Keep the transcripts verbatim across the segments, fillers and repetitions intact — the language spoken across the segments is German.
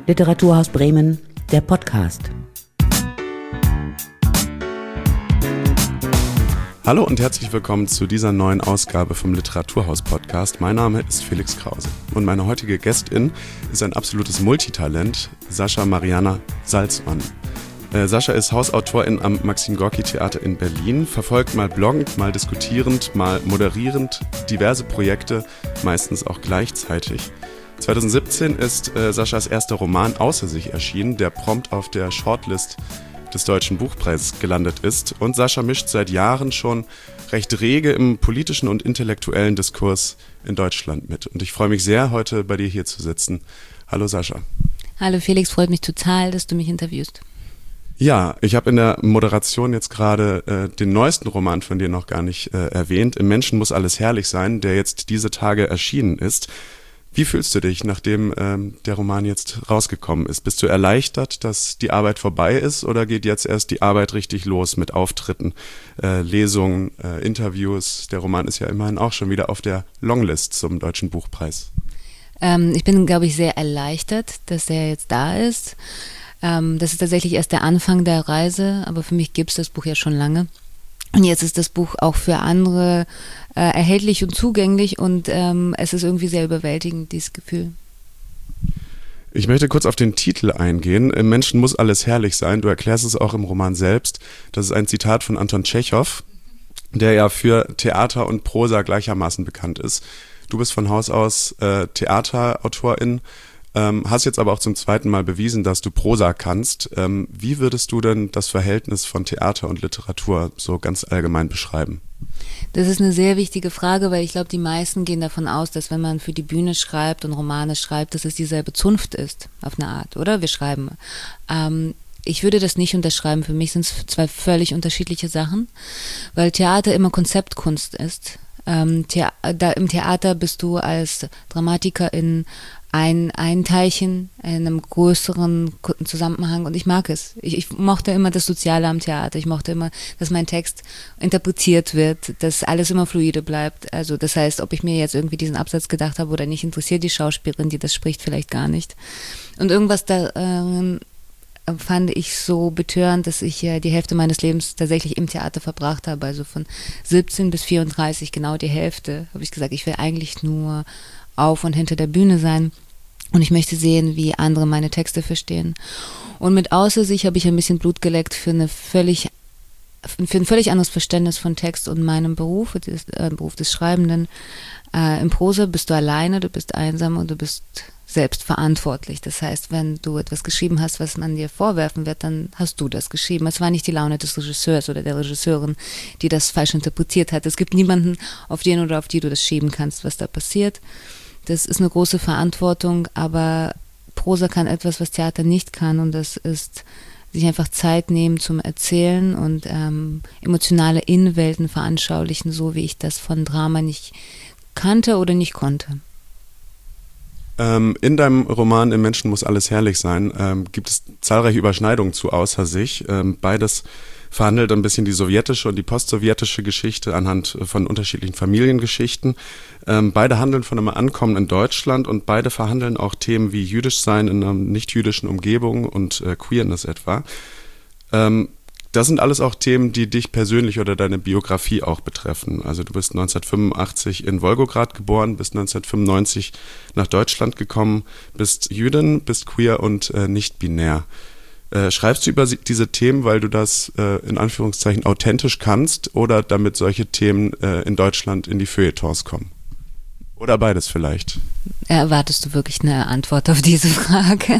Literaturhaus Bremen, der Podcast. Hallo und herzlich willkommen zu dieser neuen Ausgabe vom Literaturhaus-Podcast. Mein Name ist Felix Krause und meine heutige Gästin ist ein absolutes Multitalent, Sascha Mariana Salzmann. Äh, Sascha ist Hausautorin am Maxim-Gorki-Theater in Berlin, verfolgt mal bloggend, mal diskutierend, mal moderierend diverse Projekte, meistens auch gleichzeitig. zwanzig siebzehn ist äh, Saschas erster Roman Außer sich erschienen, der prompt auf der Shortlist des Deutschen Buchpreises gelandet ist. Und Sascha mischt seit Jahren schon recht rege im politischen und intellektuellen Diskurs in Deutschland mit. Und ich freue mich sehr, heute bei dir hier zu sitzen. Hallo Sascha. Hallo Felix, freut mich total, dass du mich interviewst. Ja, ich habe in der Moderation jetzt gerade äh, den neuesten Roman von dir noch gar nicht äh, erwähnt. Im Menschen muss alles herrlich sein, der jetzt diese Tage erschienen ist. Wie fühlst du dich, nachdem ähm, der Roman jetzt rausgekommen ist? Bist du erleichtert, dass die Arbeit vorbei ist, oder geht jetzt erst die Arbeit richtig los mit Auftritten, äh, Lesungen, äh, Interviews? Der Roman ist ja immerhin auch schon wieder auf der Longlist zum Deutschen Buchpreis. Ähm, ich bin, glaube ich, sehr erleichtert, dass er jetzt da ist. Ähm, das ist tatsächlich erst der Anfang der Reise, aber für mich gibt es das Buch ja schon lange. Und jetzt ist das Buch auch für andere äh, erhältlich und zugänglich und ähm, es ist irgendwie sehr überwältigend, dieses Gefühl. Ich möchte kurz auf den Titel eingehen. Im Menschen muss alles herrlich sein. Du erklärst es auch im Roman selbst. Das ist ein Zitat von Anton Tschechow, der ja für Theater und Prosa gleichermaßen bekannt ist. Du bist von Haus aus äh, Theaterautorin, Ähm, hast jetzt aber auch zum zweiten Mal bewiesen, dass du Prosa kannst. Ähm, wie würdest du denn das Verhältnis von Theater und Literatur so ganz allgemein beschreiben? Das ist eine sehr wichtige Frage, weil ich glaube, die meisten gehen davon aus, dass wenn man für die Bühne schreibt und Romane schreibt, dass es dieselbe Zunft ist, auf eine Art, oder? Wir schreiben. Ähm, ich würde das nicht unterschreiben. Für mich sind es zwei völlig unterschiedliche Sachen, weil Theater immer Konzeptkunst ist. Ähm, Thea- da im Theater bist du als Dramatikerin ein, ein Teilchen in einem größeren Zusammenhang, und ich mag es. Ich, ich mochte immer das Soziale am Theater. Ich mochte immer, dass mein Text interpretiert wird, dass alles immer fluide bleibt. Also das heißt, ob ich mir jetzt irgendwie diesen Absatz gedacht habe oder nicht, interessiert die Schauspielerin, die das spricht, vielleicht gar nicht. Und irgendwas da ähm, fand ich so betörend, dass ich ja die Hälfte meines Lebens tatsächlich im Theater verbracht habe. Also von siebzehn bis vierunddreißig, genau die Hälfte, habe ich gesagt, ich will eigentlich nur auf und hinter der Bühne sein. Und ich möchte sehen, wie andere meine Texte verstehen. Und mit Außer sich habe ich ein bisschen Blut geleckt für eine völlig, für ein völlig anderes Verständnis von Text und meinem Beruf, des, äh, Beruf des Schreibenden. Äh, Im Prosa bist du alleine, du bist einsam und du bist selbst verantwortlich. Das heißt, wenn du etwas geschrieben hast, was man dir vorwerfen wird, dann hast du das geschrieben. Es war nicht die Laune des Regisseurs oder der Regisseurin, die das falsch interpretiert hat. Es gibt niemanden, auf den oder auf die du das schieben kannst, was da passiert. Das ist eine große Verantwortung, aber Prosa kann etwas, was Theater nicht kann, und das ist sich einfach Zeit nehmen zum Erzählen und ähm, emotionale Innenwelten veranschaulichen, so wie ich das von Drama nicht kannte oder nicht konnte. Ähm, in deinem Roman Im Menschen muss alles herrlich sein ähm, gibt es zahlreiche Überschneidungen zu Außer sich. Ähm, beides verhandelt ein bisschen die sowjetische und die postsowjetische Geschichte anhand von unterschiedlichen Familiengeschichten. Ähm, beide handeln von einem Ankommen in Deutschland, und beide verhandeln auch Themen wie Jüdischsein in einer nicht-jüdischen Umgebung und äh, Queerness etwa. Ähm, das sind alles auch Themen, die dich persönlich oder deine Biografie auch betreffen. Also du bist neunzehnhundertfünfundachtzig in Wolgograd geboren, bist neunzehnhundertfünfundneunzig nach Deutschland gekommen, bist Jüdin, bist queer und äh, nicht binär. Äh, schreibst du über diese Themen, weil du das äh, in Anführungszeichen authentisch kannst, oder damit solche Themen äh, in Deutschland in die Feuilletons kommen? Oder beides vielleicht? Erwartest du wirklich eine Antwort auf diese Frage?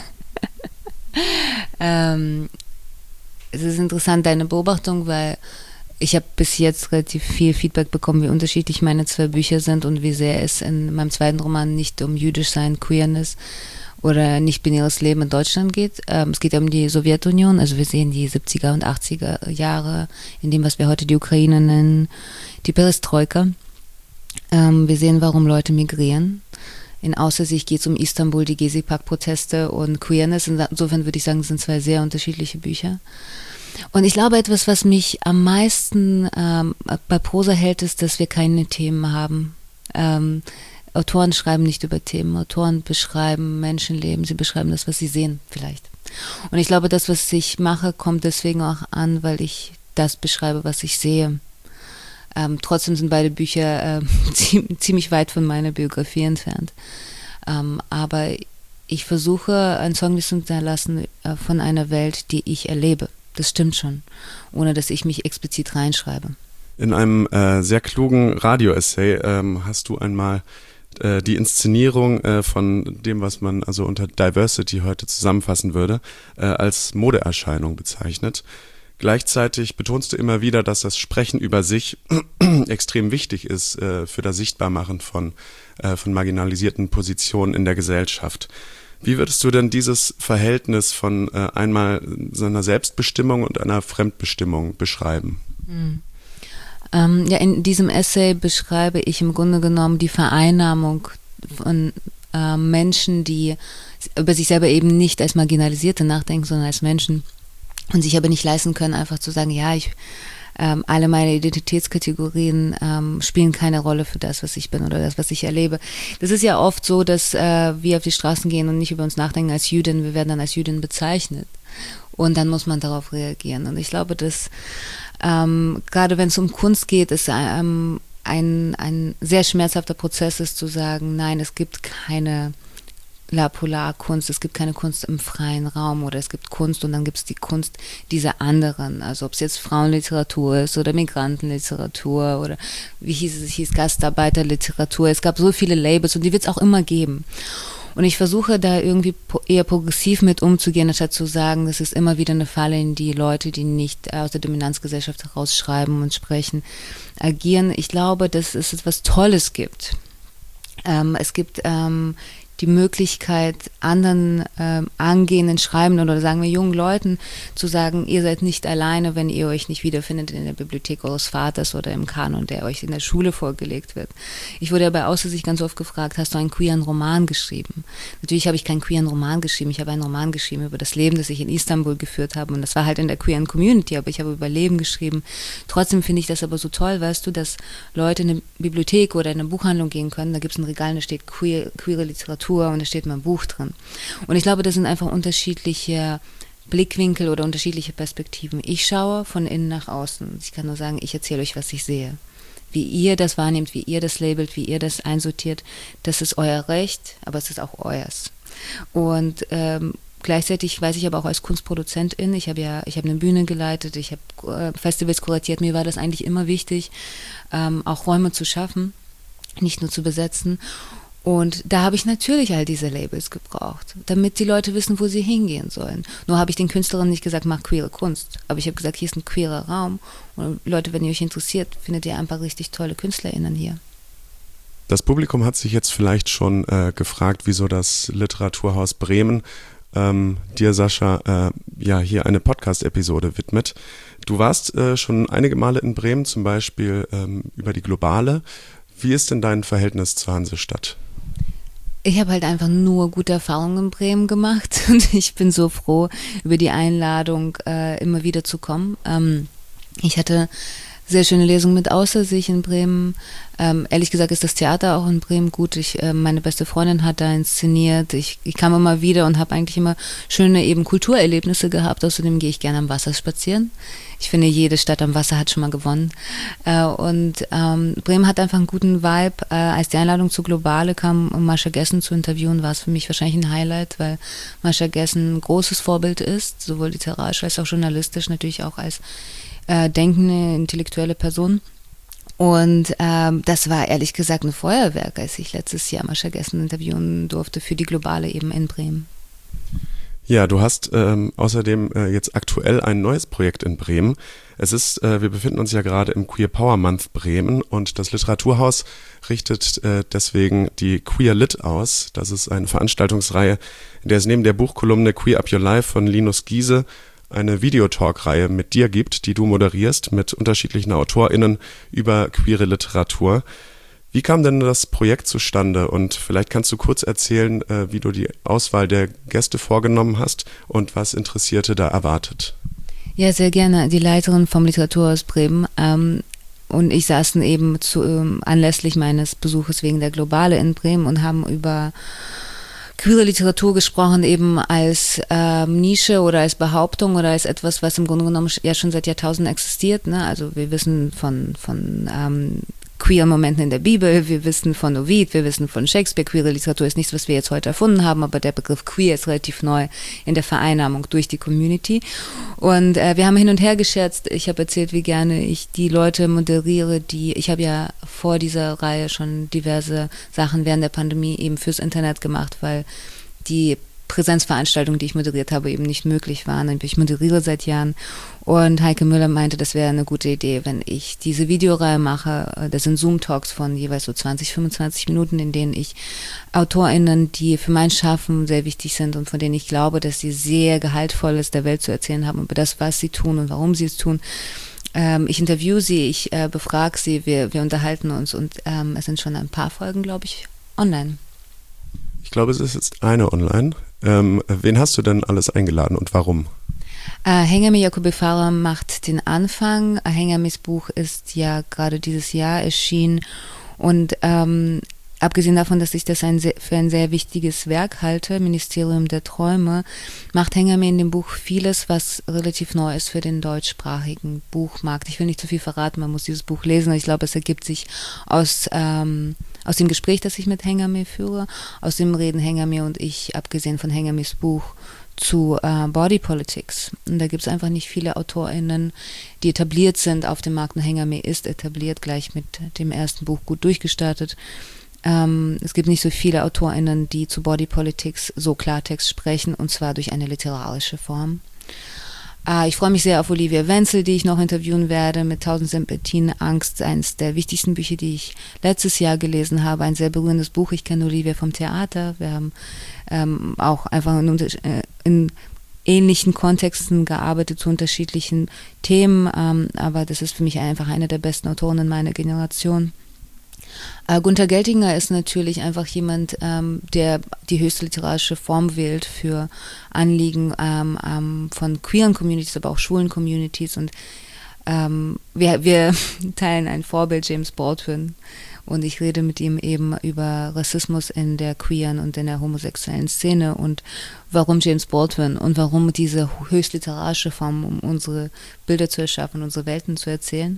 ähm, es ist interessant, deine Beobachtung, weil ich habe bis jetzt relativ viel Feedback bekommen, wie unterschiedlich meine zwei Bücher sind und wie sehr es in meinem zweiten Roman nicht um Jüdischsein, Queerness oder nicht-binäres Leben in Deutschland geht. Ähm, es geht ja um die Sowjetunion, also wir sehen die siebziger und achtziger Jahre in dem, was wir heute die Ukraine nennen, die Perestroika. Ähm, wir sehen, warum Leute migrieren. In Außer sich geht es um Istanbul, die Gezi-Park-Proteste und Queerness. Insofern würde ich sagen, es sind zwei sehr unterschiedliche Bücher. Und ich glaube, etwas, was mich am meisten ähm, bei Prosa hält, ist, dass wir keine Themen haben. Ähm, Autoren schreiben nicht über Themen, Autoren beschreiben Menschenleben, sie beschreiben das, was sie sehen vielleicht. Und ich glaube, das, was ich mache, kommt deswegen auch an, weil ich das beschreibe, was ich sehe. Ähm, trotzdem sind beide Bücher äh, ziemlich weit von meiner Biografie entfernt. Ähm, aber ich versuche, ein Zeugnis zu hinterlassen äh, von einer Welt, die ich erlebe. Das stimmt schon, ohne dass ich mich explizit reinschreibe. In einem äh, sehr klugen Radio-Essay ähm, hast du einmal äh, die Inszenierung äh, von dem, was man also unter Diversity heute zusammenfassen würde, äh, als Modeerscheinung bezeichnet. Gleichzeitig betonst du immer wieder, dass das Sprechen über sich extrem wichtig ist äh, für das Sichtbarmachen von, äh, von marginalisierten Positionen in der Gesellschaft. Wie würdest du denn dieses Verhältnis von äh, einmal seiner Selbstbestimmung und einer Fremdbestimmung beschreiben? Mhm. Ähm, ja, in diesem Essay beschreibe ich im Grunde genommen die Vereinnahmung von äh, Menschen, die über sich selber eben nicht als Marginalisierte nachdenken, sondern als Menschen und sich aber nicht leisten können, einfach zu sagen, ja, ich Ähm, alle meine Identitätskategorien ähm, spielen keine Rolle für das, was ich bin oder das, was ich erlebe. Das ist ja oft so, dass äh, wir auf die Straßen gehen und nicht über uns nachdenken als Jüdin, wir werden dann als Jüdin bezeichnet. Und dann muss man darauf reagieren. Und ich glaube, dass ähm, gerade wenn es um Kunst geht, es ähm, ein, ein sehr schmerzhafter Prozess ist, zu sagen, nein, es gibt keine La Polar-Kunst, es gibt keine Kunst im freien Raum oder es gibt Kunst und dann gibt es die Kunst dieser anderen, also ob es jetzt Frauenliteratur ist oder Migrantenliteratur oder wie hieß es, hieß Gastarbeiterliteratur, es gab so viele Labels und die wird es auch immer geben. Und ich versuche da irgendwie eher progressiv mit umzugehen, anstatt zu sagen, das ist immer wieder eine Falle, in die Leute, die nicht aus der Dominanzgesellschaft herausschreiben und sprechen, agieren. Ich glaube, dass es etwas Tolles gibt. Ähm, es gibt ähm, die Möglichkeit, anderen ähm, angehenden Schreibenden oder sagen wir jungen Leuten zu sagen, ihr seid nicht alleine, wenn ihr euch nicht wiederfindet in der Bibliothek eures Vaters oder im Kanon, der euch in der Schule vorgelegt wird. Ich wurde ja bei Aussicht ganz oft gefragt, hast du einen queeren Roman geschrieben? Natürlich habe ich keinen queeren Roman geschrieben, ich habe einen Roman geschrieben über das Leben, das ich in Istanbul geführt habe und das war halt in der queeren Community, aber ich habe über Leben geschrieben. Trotzdem finde ich das aber so toll, weißt du, dass Leute in eine Bibliothek oder in eine Buchhandlung gehen können, da gibt es ein Regal, da steht queer, queere Literatur und da steht mein Buch drin. Und ich glaube, das sind einfach unterschiedliche Blickwinkel oder unterschiedliche Perspektiven. Ich schaue von innen nach außen. Ich kann nur sagen, ich erzähle euch, was ich sehe. Wie ihr das wahrnehmt, wie ihr das labelt, wie ihr das einsortiert, das ist euer Recht, aber es ist auch euers. Und ähm, gleichzeitig weiß ich aber auch als Kunstproduzentin, ich habe ja, ich habe eine Bühne geleitet, ich habe äh, Festivals kuratiert, mir war das eigentlich immer wichtig, ähm, auch Räume zu schaffen, nicht nur zu besetzen. Und da habe ich natürlich all diese Labels gebraucht, damit die Leute wissen, wo sie hingehen sollen. Nur habe ich den Künstlerinnen nicht gesagt, mach queere Kunst. Aber ich habe gesagt, hier ist ein queerer Raum. Und Leute, wenn ihr euch interessiert, findet ihr ein paar richtig tolle KünstlerInnen hier. Das Publikum hat sich jetzt vielleicht schon äh, gefragt, wieso das Literaturhaus Bremen ähm, dir, Sascha, äh, ja hier eine Podcast-Episode widmet. Du warst äh, schon einige Male in Bremen, zum Beispiel ähm, über die Globale. Wie ist denn dein Verhältnis zur Hansestadt? Ich habe halt einfach nur gute Erfahrungen in Bremen gemacht und ich bin so froh über die Einladung, äh, immer wieder zu kommen. Ähm, ich hatte sehr schöne Lesungen mit Außer-sich in Bremen. Ähm, ehrlich gesagt ist das Theater auch in Bremen gut. Ich, äh, meine beste Freundin hat da inszeniert. Ich, ich kam immer wieder und habe eigentlich immer schöne eben Kulturerlebnisse gehabt. Außerdem gehe ich gerne am Wasser spazieren. Ich finde, jede Stadt am Wasser hat schon mal gewonnen. Äh, und ähm, Bremen hat einfach einen guten Vibe. Äh, als die Einladung zur Globale kam, um Mascha Gessen zu interviewen, war es für mich wahrscheinlich ein Highlight, weil Mascha Gessen ein großes Vorbild ist, sowohl literarisch als auch journalistisch, natürlich auch als äh, denkende, intellektuelle Person. Und ähm, das war ehrlich gesagt ein Feuerwerk, als ich letztes Jahr Mascha Gessen interviewen durfte für die Globale eben in Bremen. Ja, du hast ähm, außerdem äh, jetzt aktuell ein neues Projekt in Bremen. Es ist, äh, wir befinden uns ja gerade im Queer Power Month Bremen und das Literaturhaus richtet äh, deswegen die Queer Lit aus. Das ist eine Veranstaltungsreihe, in der es neben der Buchkolumne Queer Up Your Life von Linus Giese eine Videotalk-Reihe mit dir gibt, die du moderierst mit unterschiedlichen AutorInnen über queere Literatur. Wie kam denn das Projekt zustande? Und vielleicht kannst du kurz erzählen, äh, wie du die Auswahl der Gäste vorgenommen hast und was Interessierte da erwartet. Ja, sehr gerne. Die Leiterin vom Literaturhaus Bremen ähm, und ich saßen eben zu, ähm, anlässlich meines Besuches wegen der Globale in Bremen und haben über queere Literatur gesprochen, eben als ähm, Nische oder als Behauptung oder als etwas, was im Grunde genommen ja schon seit Jahrtausenden existiert. Ne? Also wir wissen von, von ähm, queeren Momenten in der Bibel, wir wissen von Ovid, wir wissen von Shakespeare. Queere Literatur ist nichts, was wir jetzt heute erfunden haben, aber der Begriff queer ist relativ neu in der Vereinnahmung durch die Community. Und äh, wir haben hin und her gescherzt. Ich habe erzählt, wie gerne ich die Leute moderiere, die, ich habe ja vor dieser Reihe schon diverse Sachen während der Pandemie eben fürs Internet gemacht, weil die Präsenzveranstaltungen, die ich moderiert habe, eben nicht möglich waren. Ich moderiere seit Jahren und Heike Müller meinte, das wäre eine gute Idee, wenn ich diese Videoreihe mache. Das sind Zoom-Talks von jeweils so zwanzig, fünfundzwanzig Minuten, in denen ich AutorInnen, die für mein Schaffen sehr wichtig sind und von denen ich glaube, dass sie sehr Gehaltvolles der Welt zu erzählen haben über das, was sie tun und warum sie es tun. Ähm, ich interviewe sie, ich äh, befrage sie, wir, wir unterhalten uns und ähm, es sind schon ein paar Folgen, glaube ich, online. Ich glaube, es ist jetzt eine online. Ähm, wen hast du denn alles eingeladen und warum? Äh, Hengame Jacobi Farah macht den Anfang. Hengames Buch ist ja gerade dieses Jahr erschienen und ähm, abgesehen davon, dass ich das ein sehr, für ein sehr wichtiges Werk halte, Ministerium der Träume, macht Hengame in dem Buch vieles, was relativ neu ist für den deutschsprachigen Buchmarkt. Ich will nicht zu viel verraten, man muss dieses Buch lesen. Ich glaube, es ergibt sich aus ähm, aus dem Gespräch, das ich mit Hengame führe, aus dem reden Hengame und ich, abgesehen von Hengames Buch, zu äh, Body Politics. Und da gibt es einfach nicht viele AutorInnen, die etabliert sind auf dem Markt. Und Hengame ist etabliert, gleich mit dem ersten Buch gut durchgestartet. Ähm, es gibt nicht so viele AutorInnen, die zu Body Politics so Klartext sprechen, und zwar durch eine literarische Form. Uh, ich freue mich sehr auf Olivia Wenzel, die ich noch interviewen werde, mit Tausend Sympathien, Angst, eines der wichtigsten Bücher, die ich letztes Jahr gelesen habe, ein sehr berührendes Buch. Ich kenne Olivia vom Theater, wir haben ähm, auch einfach in, äh, in ähnlichen Kontexten gearbeitet zu unterschiedlichen Themen, ähm, aber das ist für mich einfach eine der besten Autoren in meiner Generation. Uh, Gunther Geltinger ist natürlich einfach jemand, ähm, der die höchste literarische Form wählt für Anliegen ähm, ähm, von queeren Communities, aber auch schwulen Communities. Und ähm, wir, wir teilen ein Vorbild, James Baldwin. Und ich rede mit ihm eben über Rassismus in der queeren und in der homosexuellen Szene und warum James Baldwin und warum diese höchst literarische Form, um unsere Bilder zu erschaffen, unsere Welten zu erzählen.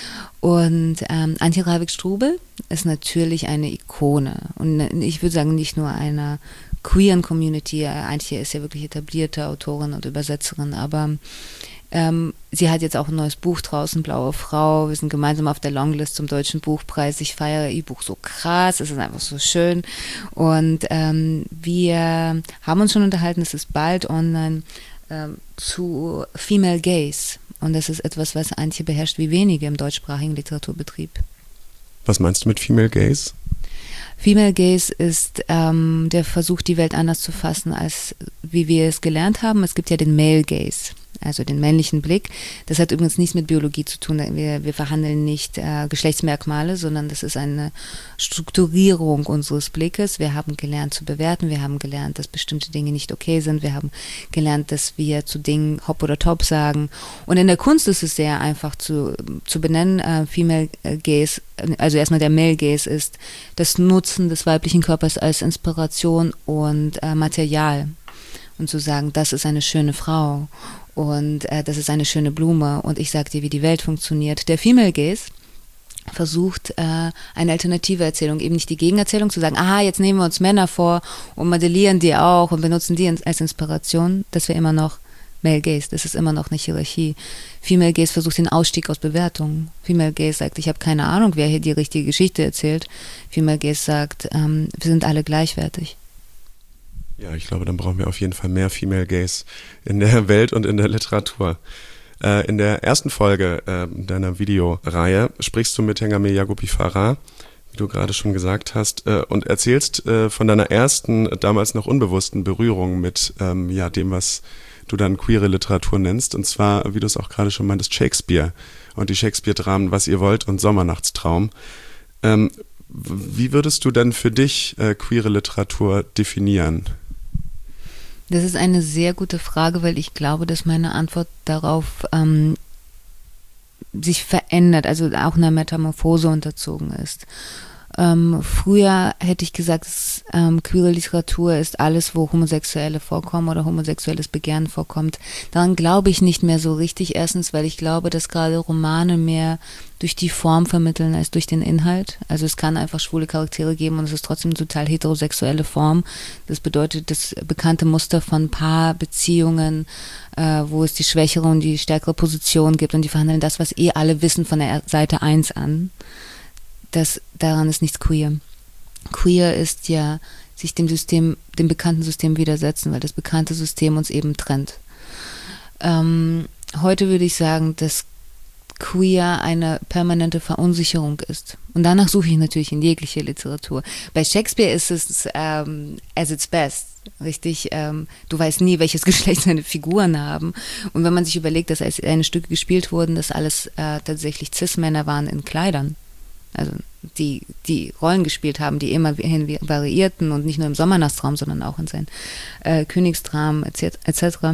Und ähm, Antje Ravik-Strubel ist natürlich eine Ikone. Und ich würde sagen, nicht nur einer queeren Community. Antje ist ja wirklich etablierte Autorin und Übersetzerin, aber Ähm, sie hat jetzt auch ein neues Buch draußen, Blaue Frau. Wir sind gemeinsam auf der Longlist zum Deutschen Buchpreis. Ich feiere ihr Buch so krass, es ist einfach so schön. Und ähm, wir haben uns schon unterhalten, es ist bald online, ähm, zu Female Gaze. Und das ist etwas, was Antje beherrscht wie wenige im deutschsprachigen Literaturbetrieb. Was meinst du mit Female Gaze? Female Gaze ist ähm, der Versuch, die Welt anders zu fassen, als wie wir es gelernt haben. Es gibt ja den Male Gaze, also den männlichen Blick. Das hat übrigens nichts mit Biologie zu tun. Wir, wir verhandeln nicht äh, Geschlechtsmerkmale, sondern das ist eine Strukturierung unseres Blickes. Wir haben gelernt zu bewerten, wir haben gelernt, dass bestimmte Dinge nicht okay sind, wir haben gelernt, dass wir zu Dingen hopp oder top sagen. Und in der Kunst ist es sehr einfach zu, zu benennen. Äh, Female Gaze, also erstmal der Male Gaze ist das Nutzen des weiblichen Körpers als Inspiration und äh, Material. Und zu sagen, das ist eine schöne Frau und äh, das ist eine schöne Blume und ich sag dir, wie die Welt funktioniert. Der Female Gaze versucht äh, eine alternative Erzählung, eben nicht die Gegenerzählung, zu sagen, aha, jetzt nehmen wir uns Männer vor und modellieren die auch und benutzen die als Inspiration. Das wäre immer noch Male Gaze, das ist immer noch eine Hierarchie. Female Gaze versucht den Ausstieg aus Bewertungen. Female Gaze sagt, ich habe keine Ahnung, wer hier die richtige Geschichte erzählt. Female Gaze sagt, ähm, wir sind alle gleichwertig. Ja, ich glaube, dann brauchen wir auf jeden Fall mehr Female Gaze in der Welt und in der Literatur. Äh, in der ersten Folge äh, deiner Videoreihe sprichst du mit Hengame Jacobi Farah, wie du gerade schon gesagt hast, äh, und erzählst äh, von deiner ersten, damals noch unbewussten Berührung mit ähm, ja, dem, was du dann queere Literatur nennst, und zwar, wie du es auch gerade schon meintest, Shakespeare und die Shakespeare-Dramen Was ihr wollt und Sommernachtstraum. Ähm, wie würdest du denn für dich äh, queere Literatur definieren? Das ist eine sehr gute Frage, weil ich glaube, dass meine Antwort darauf ähm, sich verändert, also auch einer Metamorphose unterzogen ist. Ähm, früher hätte ich gesagt, dass, ähm, queere Literatur ist alles, wo Homosexuelle vorkommen oder homosexuelles Begehren vorkommt. Daran glaube ich nicht mehr so richtig. Erstens, weil ich glaube, dass gerade Romane mehr durch die Form vermitteln als durch den Inhalt. Also es kann einfach schwule Charaktere geben und es ist trotzdem eine total heterosexuelle Form. Das bedeutet, das bekannte Muster von Paarbeziehungen, äh, wo es die schwächere und die stärkere Position gibt und die verhandeln das, was eh alle wissen von der Seite eins an. Das, daran ist nichts queer. Queer ist ja sich dem System, dem bekannten System widersetzen, weil das bekannte System uns eben trennt. Ähm, heute würde ich sagen, dass queer eine permanente Verunsicherung ist. Und danach suche ich natürlich in jeglicher Literatur. Bei Shakespeare ist es ähm, as its best, richtig? Ähm, du weißt nie, welches Geschlecht seine Figuren haben. Und wenn man sich überlegt, dass als eine Stücke gespielt wurden, dass alles äh, tatsächlich Cis-Männer waren in Kleidern, also die, die Rollen gespielt haben, die immer hin variierten und nicht nur im Sommernachtstraum, sondern auch in seinen äh, Königsdramen et cetera.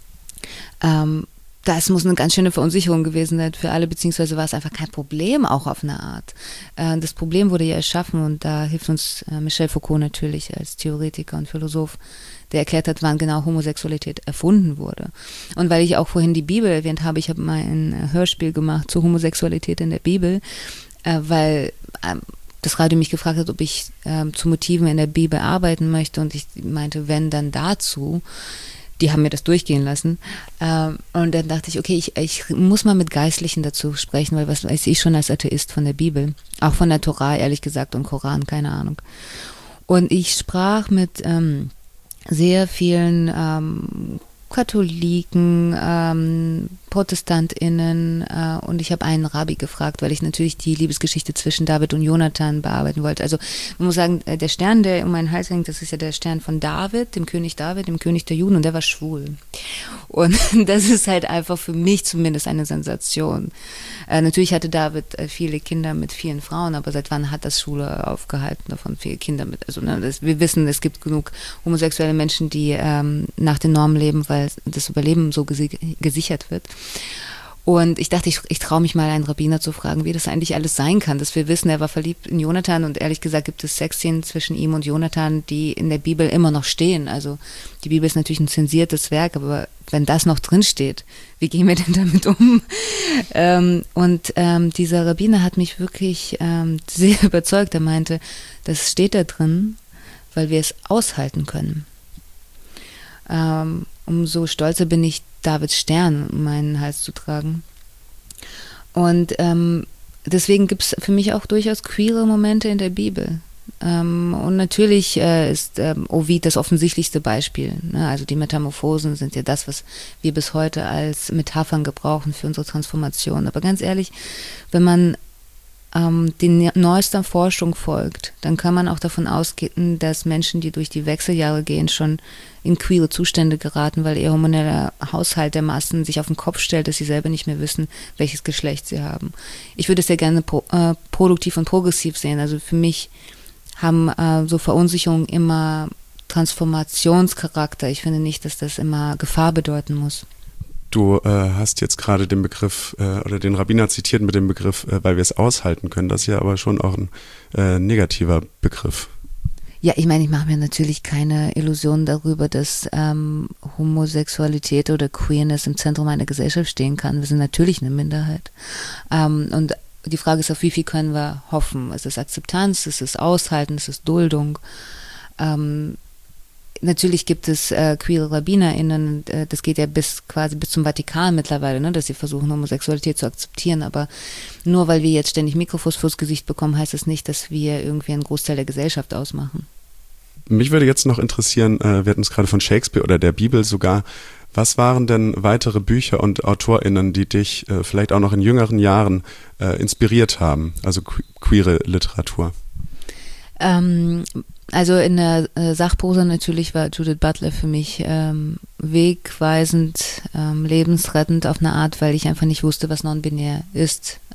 Ähm, das muss eine ganz schöne Verunsicherung gewesen sein für alle, beziehungsweise war es einfach kein Problem, auch auf eine Art. Äh, das Problem wurde ja erschaffen und da hilft uns äh, Michel Foucault natürlich als Theoretiker und Philosoph, der erklärt hat, wann genau Homosexualität erfunden wurde. Und weil ich auch vorhin die Bibel erwähnt habe, ich habe mal ein Hörspiel gemacht zur Homosexualität in der Bibel, weil ähm, das Radio mich gefragt hat, ob ich ähm, zu Motiven in der Bibel arbeiten möchte und ich meinte, wenn, dann dazu. Die haben mir das durchgehen lassen. Ähm, und dann dachte ich, okay, ich, ich muss mal mit Geistlichen dazu sprechen, weil was weiß ich schon als Atheist von der Bibel. Auch von der Tora, ehrlich gesagt, und Koran, keine Ahnung. Und ich sprach mit ähm, sehr vielen ähm, Katholiken, ähm, ProtestantInnen äh, und ich habe einen Rabbi gefragt, weil ich natürlich die Liebesgeschichte zwischen David und Jonathan bearbeiten wollte. Also man muss sagen, der Stern, der um meinen Hals hängt, das ist ja der Stern von David, dem König David, dem König der Juden und der war schwul. Und das ist halt einfach für mich zumindest eine Sensation. Äh, natürlich hatte David äh, viele Kinder mit vielen Frauen, aber seit wann hat das Schule aufgehalten, davon viele Kinder mit? Also ne, das, wir wissen, es gibt genug homosexuelle Menschen, die ähm, nach den Normen leben, weil das Überleben so gesi- gesichert wird. Und ich dachte, ich, ich traue mich mal, einen Rabbiner zu fragen, wie das eigentlich alles sein kann, dass wir wissen, er war verliebt in Jonathan und ehrlich gesagt gibt es Sexszenen zwischen ihm und Jonathan, die in der Bibel immer noch stehen. Also die Bibel ist natürlich ein zensiertes Werk, aber wenn das noch drin steht, wie gehen wir denn damit um? ähm, und ähm, dieser Rabbiner hat mich wirklich ähm, sehr überzeugt. Er meinte, das steht da drin, weil wir es aushalten können. Ähm, umso stolzer bin ich, Davids Stern um meinen Hals zu tragen. Und ähm, deswegen gibt es für mich auch durchaus queere Momente in der Bibel. Ähm, und natürlich äh, ist ähm, Ovid das offensichtlichste Beispiel. Ne? Also die Metamorphosen sind ja das, was wir bis heute als Metaphern gebrauchen für unsere Transformation. Aber ganz ehrlich, wenn man ähm, den neuesten Forschung folgt, dann kann man auch davon ausgehen, dass Menschen, die durch die Wechseljahre gehen, schon in queere Zustände geraten, weil ihr hormoneller Haushalt der Massen sich auf den Kopf stellt, dass sie selber nicht mehr wissen, welches Geschlecht sie haben. Ich würde es sehr gerne pro, äh, produktiv und progressiv sehen. Also für mich haben äh, so Verunsicherungen immer Transformationscharakter. Ich finde nicht, dass das immer Gefahr bedeuten muss. Du äh, hast jetzt gerade den Begriff äh, oder den Rabbiner zitiert mit dem Begriff, äh, weil wir es aushalten können. Das ist ja aber schon auch ein äh, negativer Begriff. Ja, ich meine, ich mache mir natürlich keine Illusionen darüber, dass ähm, Homosexualität oder Queerness im Zentrum einer Gesellschaft stehen kann. Wir sind natürlich eine Minderheit. Ähm, und die Frage ist, auf wie viel können wir hoffen? Ist es Akzeptanz? Ist es Aushalten? Ist es Duldung? Ähm, natürlich gibt es äh, queere RabbinerInnen, äh, das geht ja bis quasi bis zum Vatikan mittlerweile, ne, dass sie versuchen, Homosexualität zu akzeptieren, aber nur weil wir jetzt ständig Mikrofons fürs Gesicht bekommen, heißt das nicht, dass wir irgendwie einen Großteil der Gesellschaft ausmachen. Mich würde jetzt noch interessieren, äh, wir hatten es gerade von Shakespeare oder der Bibel sogar, was waren denn weitere Bücher und AutorInnen, die dich äh, vielleicht auch noch in jüngeren Jahren äh, inspiriert haben, also que- queere Literatur? Ähm, also in der äh, Sachprosa natürlich war Judith Butler für mich ähm, wegweisend, ähm, lebensrettend auf eine Art, weil ich einfach nicht wusste, was non-binär ist.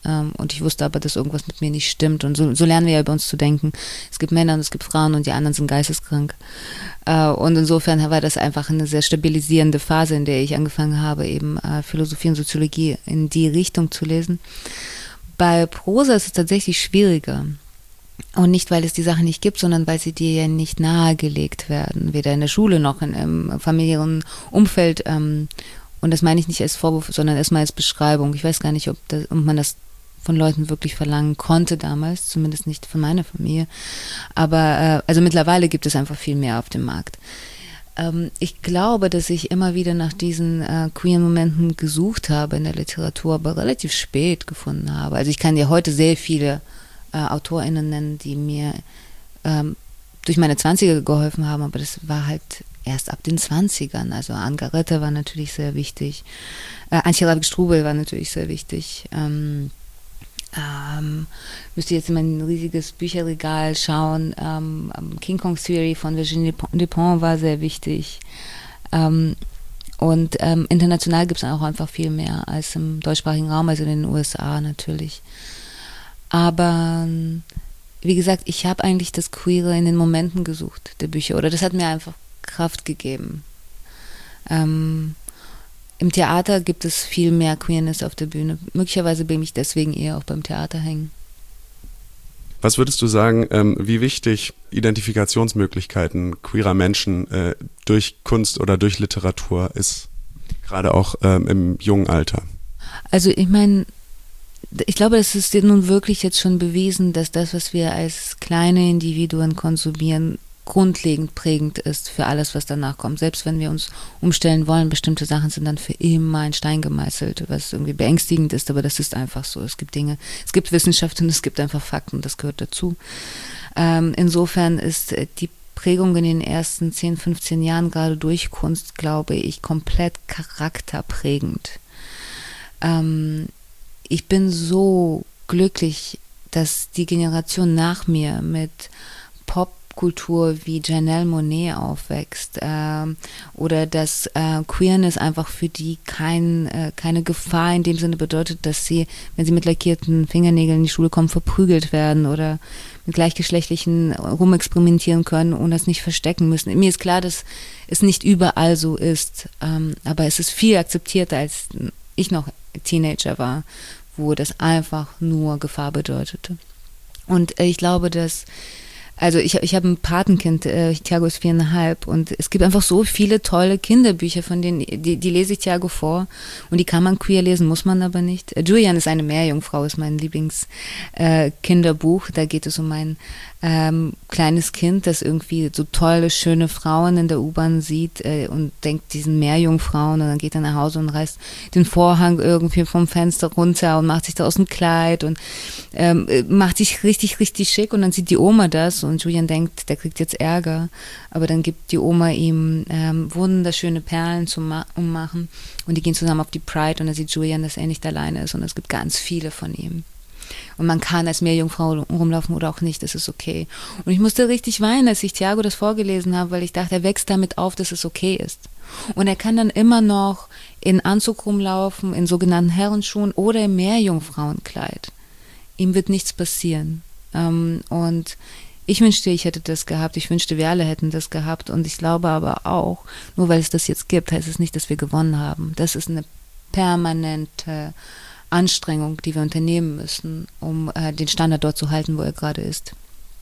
Ähm, und ich wusste aber, dass irgendwas mit mir nicht stimmt. Und so, so lernen wir ja über uns zu denken. Es gibt Männer und es gibt Frauen und die anderen sind geisteskrank. Äh, und insofern war das einfach eine sehr stabilisierende Phase, in der ich angefangen habe, eben äh, Philosophie und Soziologie in die Richtung zu lesen. Bei Prosa ist es tatsächlich schwieriger. Und nicht, weil es die Sache nicht gibt, sondern weil sie dir ja nicht nahegelegt werden, weder in der Schule noch in, im familiären Umfeld. Ähm, und das meine ich nicht als Vorwurf, sondern erstmal als Beschreibung. Ich weiß gar nicht, ob, das, ob man das von Leuten wirklich verlangen konnte damals, zumindest nicht von meiner Familie. Aber äh, also mittlerweile gibt es einfach viel mehr auf dem Markt. Ähm, ich glaube, dass ich immer wieder nach diesen äh, queeren Momenten gesucht habe in der Literatur, aber relativ spät gefunden habe. Also ich kann dir heute sehr viele äh, AutorInnen nennen, die mir ähm, durch meine Zwanziger geholfen haben, aber das war halt erst ab den Zwanzigern. Also Angaretta war natürlich sehr wichtig. Äh, Antje Ravik-Strubel war natürlich sehr wichtig. Ähm, ähm, müsste jetzt in mein riesiges Bücherregal schauen. Ähm, King Kong Theory von Virginie Despentes war sehr wichtig. Ähm, und ähm, international gibt es auch einfach viel mehr als im deutschsprachigen Raum, also in den U S A natürlich. Aber wie gesagt, ich habe eigentlich das Queere in den Momenten gesucht, der Bücher. Oder das hat mir einfach Kraft gegeben. Ähm, Im Theater gibt es viel mehr Queerness auf der Bühne. Möglicherweise bin ich deswegen eher auch beim Theater hängen. Was würdest du sagen, ähm, wie wichtig Identifikationsmöglichkeiten queerer Menschen äh, durch Kunst oder durch Literatur ist, gerade auch ähm, im jungen Alter? Also ich meine, ich glaube, es ist nun wirklich jetzt schon bewiesen, dass das, was wir als kleine Individuen konsumieren, grundlegend prägend ist für alles, was danach kommt. Selbst wenn wir uns umstellen wollen, bestimmte Sachen sind dann für immer in Stein gemeißelt, was irgendwie beängstigend ist, aber das ist einfach so. Es gibt Dinge, es gibt Wissenschaft und es gibt einfach Fakten, das gehört dazu. Ähm, insofern ist die Prägung in den ersten zehn, fünfzehn Jahren gerade durch Kunst, glaube ich, komplett charakterprägend. Ähm, ich bin so glücklich, dass die Generation nach mir mit Popkultur wie Janelle Monáe aufwächst, ähm, oder dass äh, Queerness einfach für die kein, äh, keine Gefahr in dem Sinne bedeutet, dass sie, wenn sie mit lackierten Fingernägeln in die Schule kommen, verprügelt werden oder mit Gleichgeschlechtlichen rumexperimentieren können und das nicht verstecken müssen. Mir ist klar, dass es nicht überall so ist, ähm, aber es ist viel akzeptierter, als ich noch Teenager war, wo das einfach nur Gefahr bedeutete. Und äh, ich glaube, dass Also ich, ich habe ein Patenkind, äh, Thiago ist viereinhalb, und es gibt einfach so viele tolle Kinderbücher, von denen, die, die lese ich Thiago vor und die kann man queer lesen, muss man aber nicht. Äh, Julian ist eine Meerjungfrau, ist mein Lieblings-Kinderbuch. Äh, da geht es um ein ähm, kleines Kind, das irgendwie so tolle, schöne Frauen in der U-Bahn sieht äh, und denkt, die sind Meerjungfrauen, und dann geht er nach Hause und reißt den Vorhang irgendwie vom Fenster runter und macht sich da aus dem Kleid und ähm, macht sich richtig, richtig schick, und dann sieht die Oma das und Julian denkt, der kriegt jetzt Ärger, aber dann gibt die Oma ihm ähm, wunderschöne Perlen zum Ma- Ummachen, und die gehen zusammen auf die Pride, und dann sieht Julian, dass er nicht alleine ist, und es gibt ganz viele von ihm. Und man kann als Meerjungfrau rumlaufen oder auch nicht, das ist okay. Und ich musste richtig weinen, als ich Thiago das vorgelesen habe, weil ich dachte, er wächst damit auf, dass es okay ist. Und er kann dann immer noch in Anzug rumlaufen, in sogenannten Herrenschuhen oder im Meerjungfrauenkleid. Ihm wird nichts passieren. Ähm, und ich wünschte, ich hätte das gehabt. Ich wünschte, wir alle hätten das gehabt. Und ich glaube aber auch, nur weil es das jetzt gibt, heißt es nicht, dass wir gewonnen haben. Das ist eine permanente Anstrengung, die wir unternehmen müssen, um äh, den Standard dort zu halten, wo er gerade ist.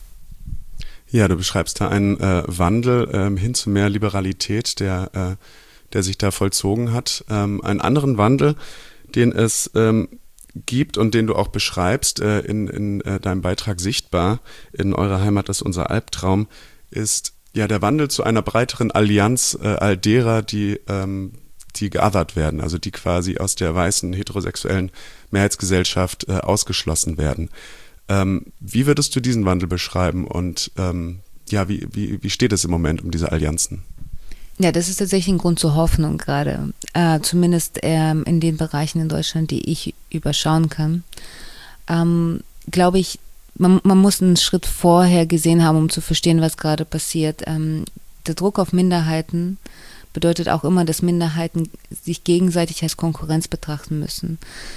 Ja, du beschreibst da einen äh, Wandel ähm, hin zu mehr Liberalität, der, äh, der sich da vollzogen hat. Ähm, einen anderen Wandel, den es ähm, gibt und den du auch beschreibst äh, in, in äh, deinem Beitrag Sichtbar, in eurer Heimat ist unser Albtraum, ist ja der Wandel zu einer breiteren Allianz äh, all derer, die ähm, die geothert werden, also die quasi aus der weißen, heterosexuellen Mehrheitsgesellschaft äh, ausgeschlossen werden. Ähm, wie würdest du diesen Wandel beschreiben, und ähm, ja, wie, wie, wie steht es im Moment um diese Allianzen? Ja, das ist tatsächlich ein Grund zur Hoffnung gerade, äh, zumindest ähm, in den Bereichen in Deutschland, die ich überschauen kann. Ähm, glaube ich, man, man muss einen Schritt vorher gesehen haben, um zu verstehen, was gerade passiert. Ähm, der Druck auf Minderheiten bedeutet auch immer, dass Minderheiten sich gegenseitig als Konkurrenz betrachten müssen.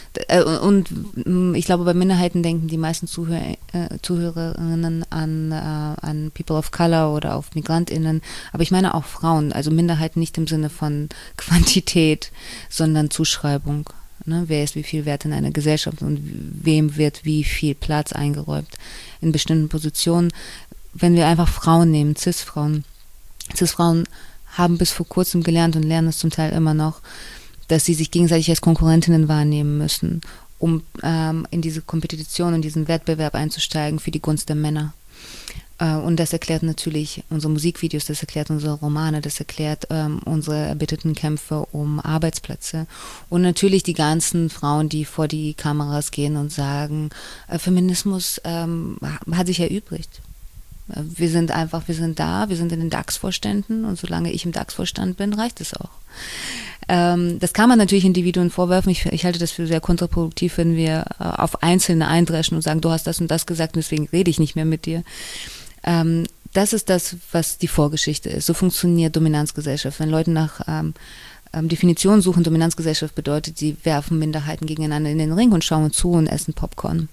Und ich glaube, bei Minderheiten denken die meisten Zuhörer, äh, Zuhörerinnen an, äh, an People of Color oder auf MigrantInnen, aber ich meine auch Frauen, also Minderheiten nicht im Sinne von Quantität, sondern Zuschreibung. Ne? Wer ist wie viel wert in einer Gesellschaft und wem wird wie viel Platz eingeräumt in bestimmten Positionen. Wenn wir einfach Frauen nehmen, Cis-Frauen, Cis-Frauen haben bis vor kurzem gelernt und lernen es zum Teil immer noch, dass sie sich gegenseitig als Konkurrentinnen wahrnehmen müssen, um ähm, in diese Kompetition und diesen Wettbewerb einzusteigen für die Gunst der Männer. Äh, und das erklärt natürlich unsere Musikvideos, das erklärt unsere Romane, das erklärt ähm, unsere erbitterten Kämpfe um Arbeitsplätze. Und natürlich die ganzen Frauen, die vor die Kameras gehen und sagen, äh, Feminismus ähm, hat sich erübrigt. Wir sind einfach, wir sind da, wir sind in den DAX-Vorständen und solange ich im DAX-Vorstand bin, reicht es auch. Ähm, das kann man natürlich Individuen vorwerfen. Ich, ich halte das für sehr kontraproduktiv, wenn wir äh, auf Einzelne eindreschen und sagen, du hast das und das gesagt und deswegen rede ich nicht mehr mit dir. Ähm, das ist das, was die Vorgeschichte ist. So funktioniert Dominanzgesellschaft. Wenn Leute nach ähm, ähm, Definitionen suchen, Dominanzgesellschaft bedeutet, sie werfen Minderheiten gegeneinander in den Ring und schauen zu und essen Popcorn.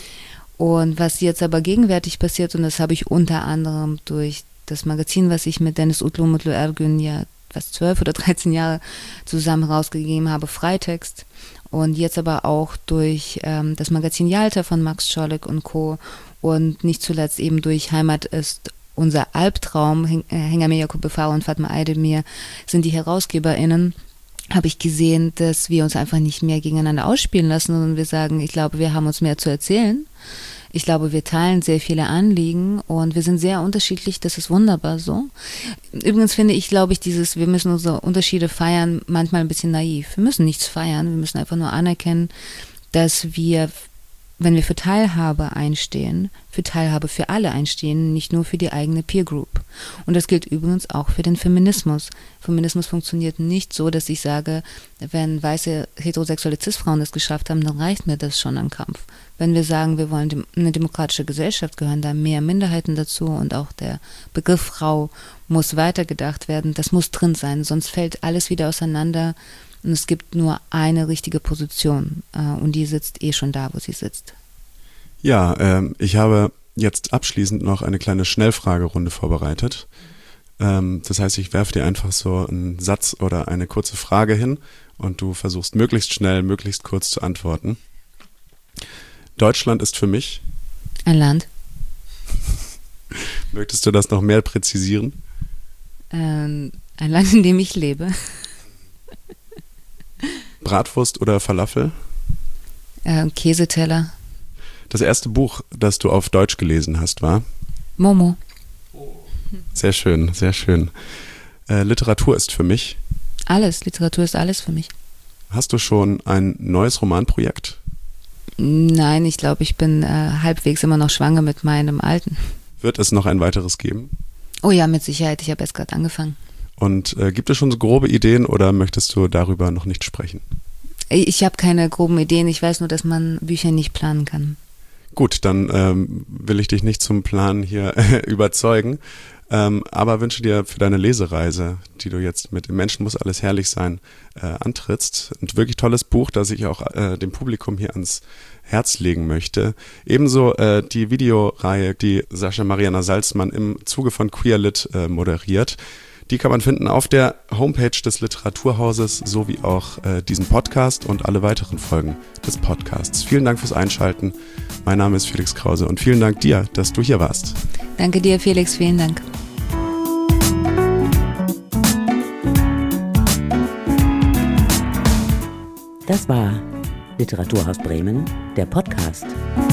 Und was jetzt aber gegenwärtig passiert, und das habe ich unter anderem durch das Magazin, was ich mit Deniz Utlu und Mutlu Ergün ja fast zwölf oder dreizehn Jahre zusammen rausgegeben habe, Freitext, und jetzt aber auch durch ähm, das Magazin Yalta von Max Czolek und Co. und nicht zuletzt eben durch Heimat ist unser Albtraum, Hengame Yacoub Befar und Fatma Aydemir sind die HerausgeberInnen, habe ich gesehen, dass wir uns einfach nicht mehr gegeneinander ausspielen lassen, sondern wir sagen, ich glaube, wir haben uns mehr zu erzählen. Ich glaube, wir teilen sehr viele Anliegen und wir sind sehr unterschiedlich, das ist wunderbar so. Übrigens finde ich, glaube ich, dieses, wir müssen unsere Unterschiede feiern, manchmal ein bisschen naiv. Wir müssen nichts feiern, wir müssen einfach nur anerkennen, dass wir, wenn wir für Teilhabe einstehen, für Teilhabe für alle einstehen, nicht nur für die eigene Peer Group. Und das gilt übrigens auch für den Feminismus. Feminismus funktioniert nicht so, dass ich sage, wenn weiße heterosexuelle Cis-Frauen das geschafft haben, dann reicht mir das schon an Kampf. Wenn wir sagen, wir wollen eine demokratische Gesellschaft, gehören da mehr Minderheiten dazu und auch der Begriff Frau muss weitergedacht werden. Das muss drin sein, sonst fällt alles wieder auseinander. Und es gibt nur eine richtige Position äh, und die sitzt eh schon da, wo sie sitzt. Ja, ähm, ich habe jetzt abschließend noch eine kleine Schnellfragerunde vorbereitet. Ähm, das heißt, ich werfe dir einfach so einen Satz oder eine kurze Frage hin und du versuchst möglichst schnell, möglichst kurz zu antworten. Deutschland ist für mich? Ein Land. Möchtest du das noch mehr präzisieren? Ähm, ein Land, in dem ich lebe. Bratwurst oder Falafel? Äh, Käseteller. Das erste Buch, das du auf Deutsch gelesen hast, war? Momo. Sehr schön, sehr schön. Äh, Literatur ist für mich? Alles, Literatur ist alles für mich. Hast du schon ein neues Romanprojekt? Nein, ich glaube, ich bin äh, halbwegs immer noch schwanger mit meinem alten. Wird es noch ein weiteres geben? Oh ja, mit Sicherheit. Ich habe erst gerade angefangen. Und äh, gibt es schon so grobe Ideen oder möchtest du darüber noch nicht sprechen? Ich habe keine groben Ideen. Ich weiß nur, dass man Bücher nicht planen kann. Gut, dann ähm, will ich dich nicht zum Planen hier überzeugen, ähm, aber wünsche dir für deine Lesereise, die du jetzt mit Im Menschen muss alles herrlich sein, äh, antrittst. Ein wirklich tolles Buch, das ich auch äh, dem Publikum hier ans Herz legen möchte. Ebenso äh, die Videoreihe, die Sascha Mariana Salzmann im Zuge von Queerlit äh, moderiert. Die kann man finden auf der Homepage des Literaturhauses sowie auch äh, diesen Podcast und alle weiteren Folgen des Podcasts. Vielen Dank fürs Einschalten. Mein Name ist Felix Krause und vielen Dank dir, dass du hier warst. Danke dir, Felix. Vielen Dank. Das war Literaturhaus Bremen, der Podcast.